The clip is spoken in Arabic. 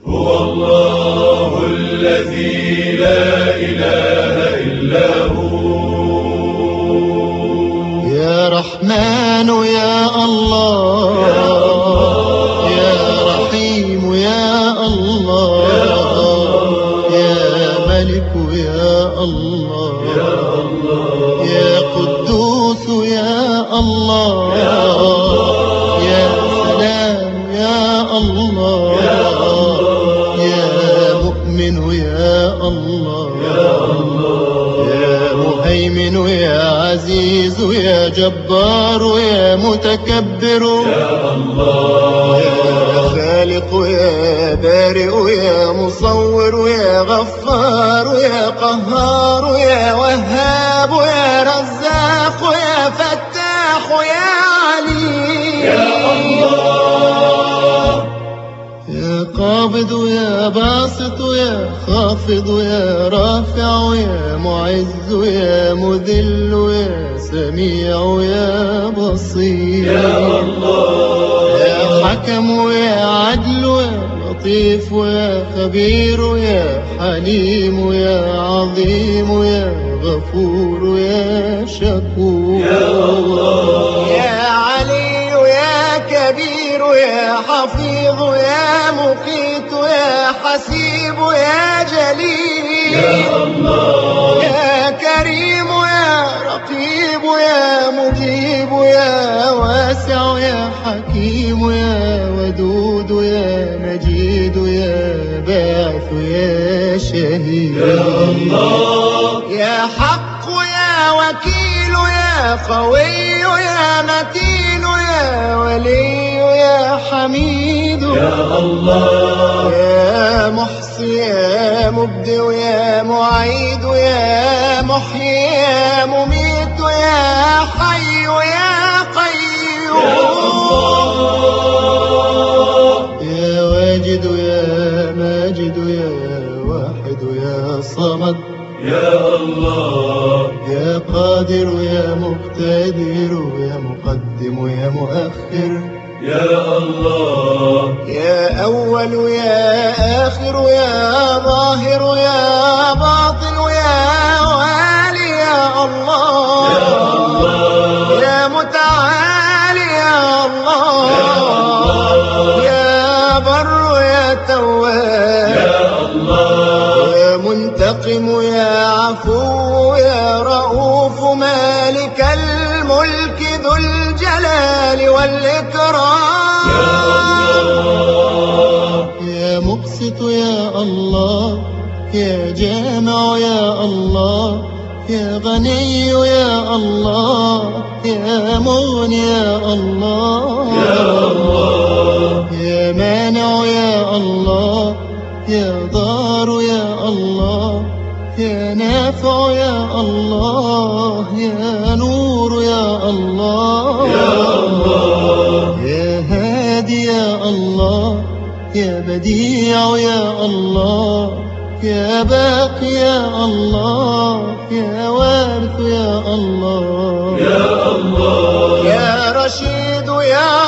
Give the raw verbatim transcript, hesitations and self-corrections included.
هو الله الذي لا إله إلا هو. يا رحمن يا الله، يا رحيم يا الله، يا ملك يا الله، يا قدوس يا الله، يا سلام يا الله، يا مؤمن يا الله، يا مهيمن يا عزيز يا جبار يا متكبر يا الله، يا خالق يا بارئ يا مصور يا غفار يا قهار يا وهاب يا رزاق يا فتاح يا عليم يا الله، يا قابض يا باسط يا خافض يا رافع يا معز يا مذل يا سميع يا بصير يا الله، يا حكم يا عدل يا لطيف يا خبير يا حليم يا عظيم يا غفور يا شكور يا الله، يا علي يا كبير يا حفيظ يا مقيت يا حسيب يا جليل يا الله، يا كريم يا رقيب يا مجيب يا واسع يا حكيم يا ودود يا مجيد يا باعث يا شهيد يا الله، يا حق يا وكيل يا قوي يا متين يا ولي يا حميد يا الله، يا محصي يا مبدئ يا معيد يا محيي يا مميت يا حي يا قيوم يا واجد يا ماجد يا واحد يا صمد يا الله، يا قادر يا مقتدر يا مقدم يا مؤخر يا الله، يا أول يا آخر يا ظاهر يا باطن يا والي يا الله، يا الله، يا متعالي يا الله، الله، يا بر يا تواب يا الله، يا منتقم يا عفو يا رؤوف مالك الملك ذو الجلال والإكرام يا الله، يا مقسط يا الله، يا جامع يا الله، يا غني يا الله، يا مغني يا الله، يا الله، يا مانع يا الله، يا ضار يا الله، يا نافع يا الله، يا نور يا الله، يا الله، يا هادي يا الله، يا بديع يا الله، يا باقي يا الله، يا وارث يا الله، يا الله، يا رشيد يا